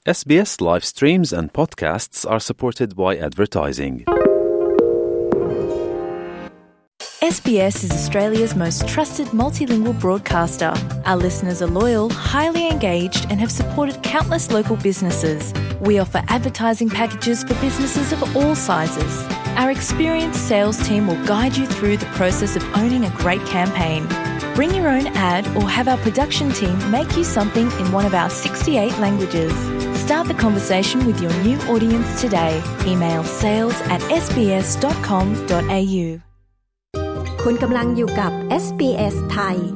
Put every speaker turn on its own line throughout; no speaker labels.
SBS live streams and podcasts are supported by advertising.
SBS is Australia's most trusted multilingual broadcaster. Our listeners are loyal, highly engaged and have supported countless local businesses. We offer advertising packages for businesses of all sizes. Our experienced sales team will guide you through the process of owning a great campaign. Bring your own ad or have our production team make you something in one of our 68 languages. Start the conversation with your new audience today. Email sales@sbs.com.au
คุณกำลังอยู่กับ SBS ไทย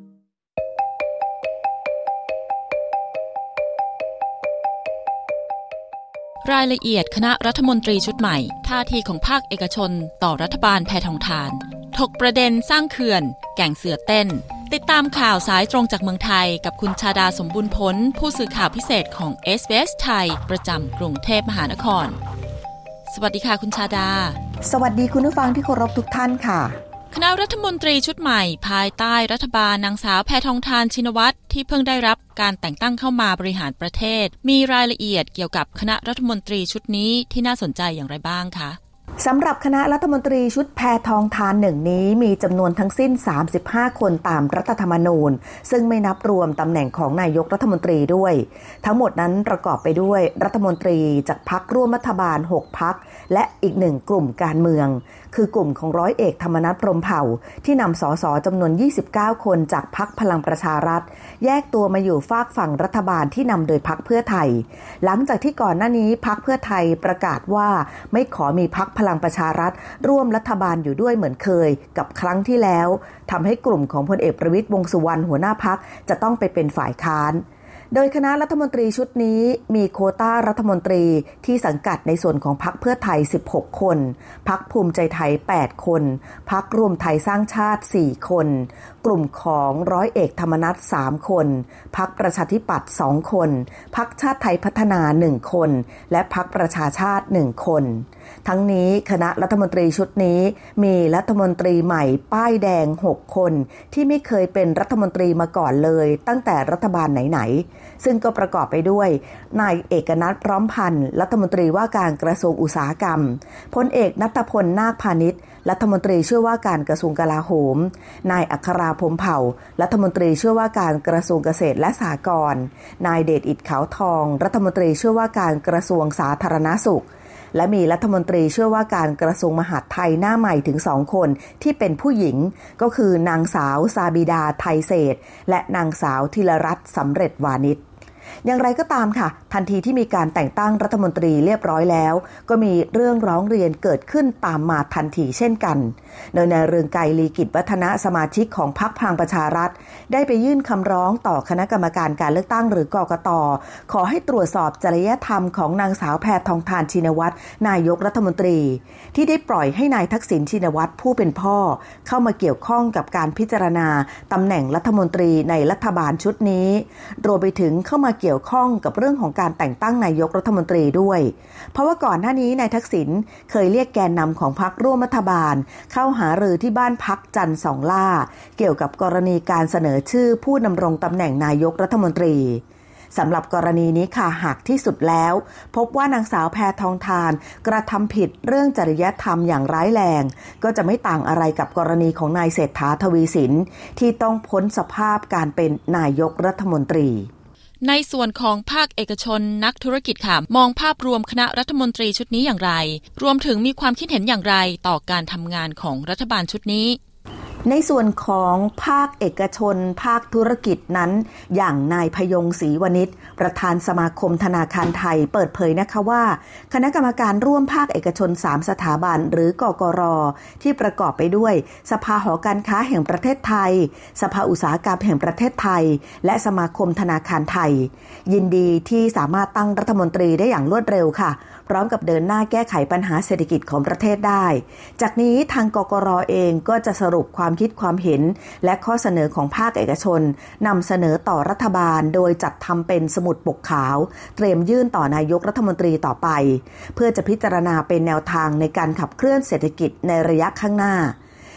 รายละเอียดคณะรัฐมนตรีชุดใหม่ท่าทีของภาคเอกชนต่อรัฐบาลแพทองธารถกประเด็นสร้างเขื่อนแก่งเสือเต้นติดตามข่าวสายตรงจากเมืองไทยกับคุณชาดาสมบูรณ์ผลผู้สื่อข่าวพิเศษของ SBS ไทยประจำกรุงเทพมหานครสวัสดีค่ะคุณชาดา
สวัสดีคุณผู้ฟังที่เคารพทุกท่านค่ะ
คณะรัฐมนตรีชุดใหม่ภายใต้รัฐบาลนางสาวแพทองธารชินวัตรที่เพิ่งได้รับการแต่งตั้งเข้ามาบริหารประเทศมีรายละเอียดเกี่ยวกับคณะรัฐมนตรีชุดนี้ที่น่าสนใจอย่างไรบ้างคะ
สำหรับคณะรัฐมนตรีชุดแพทองธารหนึ่งนี้มีจำนวนทั้งสิ้น35คนตามรัฐธรรมนูญซึ่งไม่นับรวมตำแหน่งของนายกรัฐมนตรีด้วยทั้งหมดนั้นประกอบไปด้วยรัฐมนตรีจากพรรคร่วมรัฐบาล6พรรคและอีก1กลุ่มการเมืองคือกลุ่มของร้อยเอกธรรมนัส พรหมเผ่าที่นำสสจำนวน29คนจากพรรคพลังประชารัฐแยกตัวมาอยู่ฝากฝั่งรัฐบาลที่นำโดยพรรคเพื่อไทยหลังจากที่ก่อนหน้านี้พรรคเพื่อไทยประกาศว่าไม่ขอมีพรรคพลังประชารัฐร่วมรัฐบาลอยู่ด้วยเหมือนเคยกับครั้งที่แล้วทำให้กลุ่มของพลเอกประวิตร วงษ์สุวรรณหัวหน้าพรรคจะต้องไปเป็นฝ่ายค้านโดยคณะรัฐมนตรีชุดนี้มีโควต้ารัฐมนตรีที่สังกัดในส่วนของพรรคเพื่อไทย16คนพรรคภูมิใจไทย8คนพรรครวมไทยสร้างชาติ4คนกลุ่มของร้อยเอกธรรมนัส3คนพรรคประชาธิปัตย์2คนพรรคชาติไทยพัฒนา1คนและพรรคประชาชาติ1คนทั้งนี้คณะรัฐมนตรีชุดนี้มีรัฐมนตรีใหม่ป้ายแดง6คนที่ไม่เคยเป็นรัฐมนตรีมาก่อนเลยตั้งแต่รัฐบาลไหนๆซึ่งก็ประกอบไปด้วยนายเอกนัท พร้อมพันธ์รัฐมนตรีว่าการกระทรวงอุตสาหกรรมพลเอกณัฐพล นาคพานิชรัฐมนตรีช่วยว่าการกระทรวงกลาโหมนายอัครา พรหมเผ่ารัฐมนตรีช่วยว่าการกระทรวงเกษตรและสหกรณ์นายเดชอิฐ ขาวทองรัฐมนตรีช่วยว่าการกระทรวงสาธารณสุขและมีรัฐมนตรีช่วยว่าการกระทรวงมหาดไทยหน้าใหม่ถึง2คนที่เป็นผู้หญิงก็คือนางสาวซาบิดาไทยเศรษฐ์และนางสาวธีรรัตน์สำเร็จวานิชอย่างไรก็ตามค่ะทันทีที่มีการแต่งตั้งรัฐมนตรีเรียบร้อยแล้วก็มีเรื่องร้องเรียนเกิดขึ้นตามมาทันทีเช่นกันโดยนายเรืองไกร ลีกิจวัฒนะสมาชิกของพรรคพลังประชารัฐได้ไปยื่นคำร้องต่อคณะกรรมการการเลือกตั้งหรือกกต.ขอให้ตรวจสอบจริยธรรมของนางสาวแพทองธารชินวัตรนายกรัฐมนตรีที่ได้ปล่อยให้นายทักษิณชินวัตรผู้เป็นพ่อเข้ามาเกี่ยวข้องกับการพิจารณาตำแหน่งรัฐมนตรีในรัฐบาลชุดนี้รวมไปถึงเข้ามาเกี่ยวข้องกับเรื่องของการแต่งตั้งนายกรัฐมนตรีด้วยเพราะว่าก่อนหน้านี้นายทักษิณเคยเรียกแกนนำของพรรคร่วมรัฐบาลเข้าหารือที่บ้านพักจันทร์สองล่าเกี่ยวกับกรณีการเสนอชื่อผู้ดำรงตำแหน่งนายกรัฐมนตรีสำหรับกรณีนี้ค่ะหากที่สุดแล้วพบว่านางสาวแพทองธารกระทำผิดเรื่องจริยธรรมอย่างร้ายแรงก็จะไม่ต่างอะไรกับกรณีของนายเศรษฐา ทวีสินที่ต้องพ้นสภาพการเป็นนายกรัฐมนตรี
ในส่วนของภาคเอกชนนักธุรกิจค่ะมองภาพรวมคณะรัฐมนตรีชุดนี้อย่างไรรวมถึงมีความคิดเห็นอย่างไรต่อการทำงานของรัฐบาลชุดนี้
ในส่วนของภาคเอกชนภาคธุรกิจนั้นอย่างนายพยงศรีวณิชประธานสมาคมธนาคารไทยเปิดเผยนะคะว่าคณะกรรมการร่วมภาคเอกชน3สถาบันหรือกกร.ที่ประกอบไปด้วยสภาหอการค้าแห่งประเทศไทยสภาอุตสาหกรรมแห่งประเทศไทยและสมาคมธนาคารไทยยินดีที่สามารถตั้งรัฐมนตรีได้อย่างรวดเร็วค่ะพร้อมกับเดินหน้าแก้ไขปัญหาเศรษฐกิจของประเทศได้จากนี้ทางกกร.เองก็จะสรุปความคิดความเห็นและข้อเสนอของภาคเอกชนนำเสนอต่อรัฐบาลโดยจัดทำเป็นสมุดปกขาวเตรียมยื่นต่อนายกรัฐมนตรีต่อไปเพื่อจะพิจารณาเป็นแนวทางในการขับเคลื่อนเศรษฐกิจในระยะข้างหน้า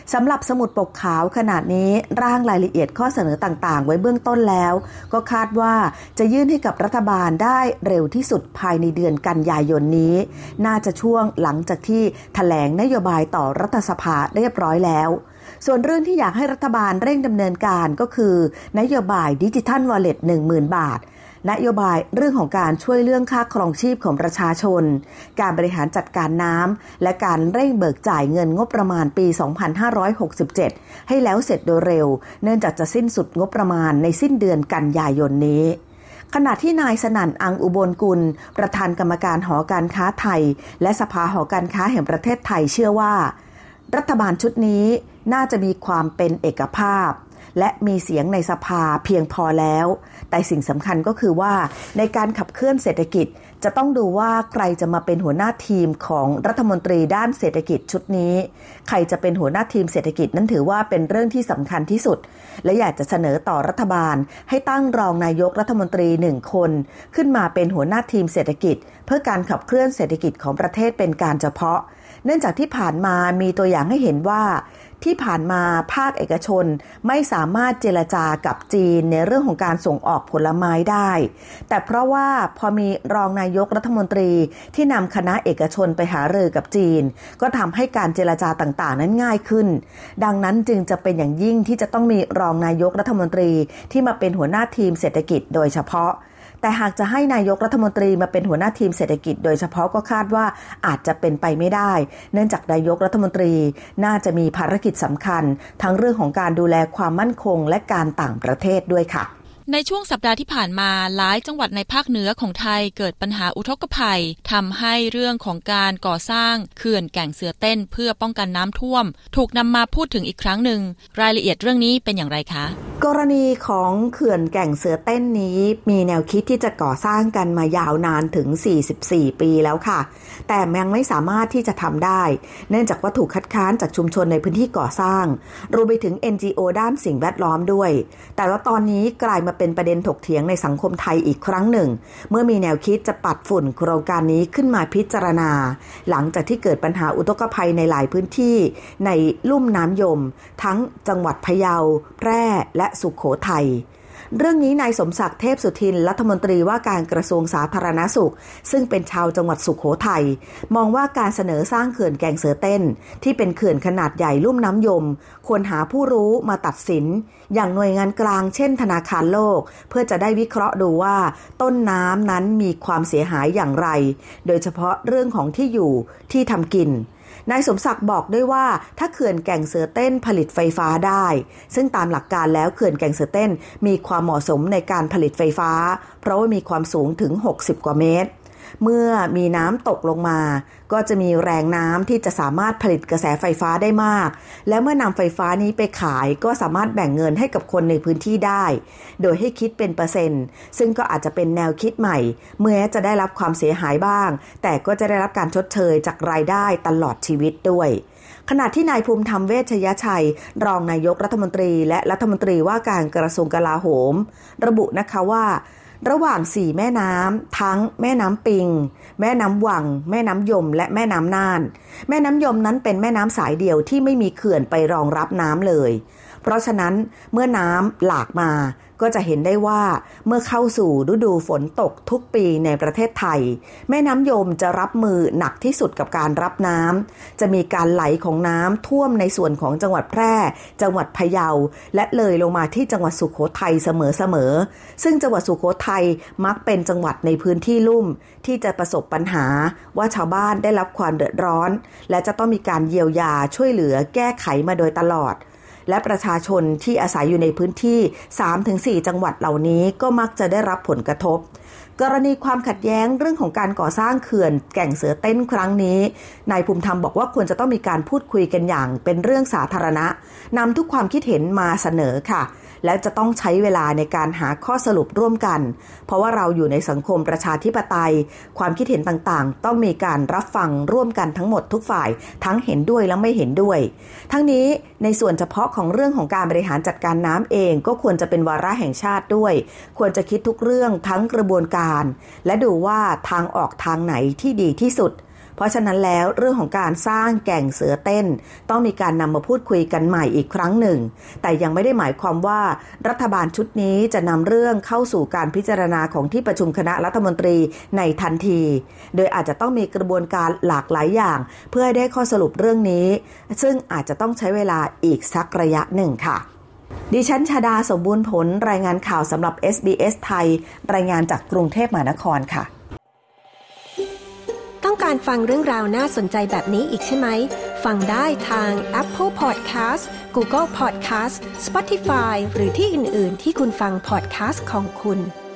สำหรับสมุดปกขาวขนาดนี้ร่างรายละเอียดข้อเสนอต่างๆไว้เบื้องต้นแล้วก็คาดว่าจะยื่นให้กับรัฐบาลได้เร็วที่สุดภายในเดือนกันยายนนี้น่าจะช่วงหลังจากที่แถลงนโยบายต่อรัฐสภาเรียบร้อยแล้วส่วนเรื่องที่อยากให้รัฐบาลเร่งดำเนินการก็คือนโยบายดิจิทัลวอลเล็ต 10,000 บาทนโยบายเรื่องของการช่วยเรื่องค่าครองชีพของประชาชนการบริหารจัดการน้ำและการเร่งเบิกจ่ายเงินงบประมาณปี 2567 ให้แล้วเสร็จโดยเร็วเนื่องจากจะสิ้นสุดงบประมาณในสิ้นเดือนกันยายนนี้ขณะที่นายสนั่น อังอุบลกุลประธานกรรมการหอการค้าไทยและสภาหอการค้าแห่งประเทศไทยเชื่อว่ารัฐบาลชุดนี้น่าจะมีความเป็นเอกภาพและมีเสียงในสภาเพียงพอแล้วแต่สิ่งสำคัญก็คือว่าในการขับเคลื่อนเศรษฐกิจจะต้องดูว่าใครจะมาเป็นหัวหน้าทีมของรัฐมนตรีด้านเศรษฐกิจชุดนี้ใครจะเป็นหัวหน้าทีมเศรษฐกิจนั้นถือว่าเป็นเรื่องที่สำคัญที่สุดและอยากจะเสนอต่อรัฐบาลให้ตั้งรองนายกรัฐมนตรี1คนขึ้นมาเป็นหัวหน้าทีมเศรษฐกิจเพื่อการขับเคลื่อนเศรษฐกิจของประเทศเป็นการเฉพาะเนื่องจากที่ผ่านมามีตัวอย่างให้เห็นว่าที่ผ่านมาภาคเอกชนไม่สามารถเจรจากับจีนในเรื่องของการส่งออกผลไม้ได้แต่เพราะว่าพอมีรองนายกรัฐมนตรีที่นำคณะเอกชนไปหารือกับจีนก็ทำให้การเจรจาต่างๆนั้นง่ายขึ้นดังนั้นจึงจะเป็นอย่างยิ่งที่จะต้องมีรองนายกรัฐมนตรีที่มาเป็นหัวหน้าทีมเศรษฐกิจโดยเฉพาะแต่หากจะให้นายกรัฐมนตรีมาเป็นหัวหน้าทีมเศรษฐกิจโดยเฉพาะก็คาดว่าอาจจะเป็นไปไม่ได้เนื่องจากนายกรัฐมนตรีน่าจะมีภารกิจสำคัญทั้งเรื่องของการดูแลความมั่นคงและการต่างประเทศด้วยค่ะ
ในช่วงสัปดาห์ที่ผ่านมาหลายจังหวัดในภาคเหนือของไทยเกิดปัญหาอุทกภัยทำให้เรื่องของการก่อสร้างเขื่อนแก่งเสือเต้นเพื่อป้องกันน้ำท่วมถูกนำมาพูดถึงอีกครั้งหนึ่งรายละเอียดเรื่องนี้เป็นอย่างไรคะ
กรณีของเขื่อนแก่งเสือเต้นนี้มีแนวคิดที่จะก่อสร้างกันมายาวนานถึง44ปีแล้วค่ะแต่ยังไม่สามารถที่จะทำได้เนื่องจากว่าถูกคัดค้านจากชุมชนในพื้นที่ก่อสร้างรวมไปถึง NGO ด้านสิ่งแวดล้อมด้วยแต่ว่าตอนนี้กลายมาเป็นประเด็นถกเถียงในสังคมไทยอีกครั้งหนึ่งเมื่อมีแนวคิดจะปัดฝุ่นโครงการนี้ขึ้นมาพิจารณาหลังจากที่เกิดปัญหาอุทกภัยในหลายพื้นที่ในลุ่มน้ำยมทั้งจังหวัดพะเยาแพร่และสุโขทัยเรื่องนี้นายสมศักดิ์เทพสุทินรัฐมนตรีว่าการกระทรวงสาธารณสุขซึ่งเป็นชาวจังหวัดสุโขทัยมองว่าการเสนอสร้างเขื่อนแก่งเสือเต้นที่เป็นเขื่อนขนาดใหญ่ลุ่มน้ำยมควรหาผู้รู้มาตัดสินอย่างหน่วยงานกลางเช่นธนาคารโลกเพื่อจะได้วิเคราะห์ดูว่าต้นน้ำนั้นมีความเสียหายอย่างไรโดยเฉพาะเรื่องของที่อยู่ที่ทำกินนายสมศักดิ์บอกด้วยว่าถ้าเขื่อนแก่งเสือเต้นผลิตไฟฟ้าได้ซึ่งตามหลักการแล้วเขื่อนแก่งเสือเต้นมีความเหมาะสมในการผลิตไฟฟ้าเพราะว่ามีความสูงถึง60กว่าเมตรเมื่อมีน้ำตกลงมาก็จะมีแรงน้ำที่จะสามารถผลิตกระแสไฟฟ้าได้มากและเมื่อนำไฟฟ้านี้ไปขายก็สามารถแบ่งเงินให้กับคนในพื้นที่ได้โดยให้คิดเป็นเปอร์เซ็นต์ซึ่งก็อาจจะเป็นแนวคิดใหม่เมื่อจะได้รับความเสียหายบ้างแต่ก็จะได้รับการชดเชยจากรายได้ตลอดชีวิตด้วยขณะที่นายภูมิธรรมเวชยชัยรองนายกรัฐมนตรีและรัฐมนตรีว่าการกระทรวงกลาโหมระบุนะคะว่าระหว่าง4แม่น้ำทั้งแม่น้ำปิงแม่น้ำวังแม่น้ำยมและแม่น้ำน่านแม่น้ำยมนั้นเป็นแม่น้ำสายเดียวที่ไม่มีเขื่อนไปรองรับน้ำเลยเพราะฉะนั้นเมื่อน้ำหลากมาก็จะเห็นได้ว่าเมื่อเข้าสู่ฤดูฝนตกทุกปีในประเทศไทยแม่น้ำยมจะรับมือหนักที่สุดกับการรับน้ำจะมีการไหลของน้ำท่วมในส่วนของจังหวัดแพร่จังหวัดพะเยาและเลยลงมาที่จังหวัดสุโขทัยเสมอซึ่งจังหวัดสุโขทัยมักเป็นจังหวัดในพื้นที่ลุ่มที่จะประสบปัญหาว่าชาวบ้านได้รับความเดือดร้อนและจะต้องมีการเยียวยาช่วยเหลือแก้ไขมาโดยตลอดและประชาชนที่อาศัยอยู่ในพื้นที่ 3-4 จังหวัดเหล่านี้ก็มักจะได้รับผลกระทบกรณีความขัดแย้งเรื่องของการก่อสร้างเขื่อนแก่งเสือเต้นครั้งนี้นายภูมิธรรมบอกว่าควรจะต้องมีการพูดคุยกันอย่างเป็นเรื่องสาธารณะนำทุกความคิดเห็นมาเสนอค่ะและจะต้องใช้เวลาในการหาข้อสรุปร่วมกันเพราะว่าเราอยู่ในสังคมประชาธิปไตยความคิดเห็นต่างๆต้องมีการรับฟังร่วมกันทั้งหมดทุกฝ่ายทั้งเห็นด้วยและไม่เห็นด้วยทั้งนี้ในส่วนเฉพาะของเรื่องของการบริหารจัดการน้ำเองก็ควรจะเป็นวาระแห่งชาติด้วยควรจะคิดทุกเรื่องทั้งกระบวนการและดูว่าทางออกทางไหนที่ดีที่สุดเพราะฉะนั้นแล้วเรื่องของการสร้างแก่งเสือเต้นต้องมีการนำมาพูดคุยกันใหม่อีกครั้งหนึ่งแต่ยังไม่ได้หมายความว่ารัฐบาลชุดนี้จะนำเรื่องเข้าสู่การพิจารณาของที่ประชุมคณะรัฐมนตรีในทันทีโดยอาจจะต้องมีกระบวนการหลากหลายอย่างเพื่อให้ได้ข้อสรุปเรื่องนี้ซึ่งอาจจะต้องใช้เวลาอีกสักระยะหนึ่งค่ะดิฉันชดาสมบูรณ์ผลรายงานข่าวสำหรับ SBS ไทยรายงานจากกรุงเทพมหานครค่ะ
ต้องการฟังเรื่องราวน่าสนใจแบบนี้อีกใช่ไหมฟังได้ทาง Apple Podcast Google Podcast Spotify หรือที่อื่นๆที่คุณฟัง podcast ของคุณ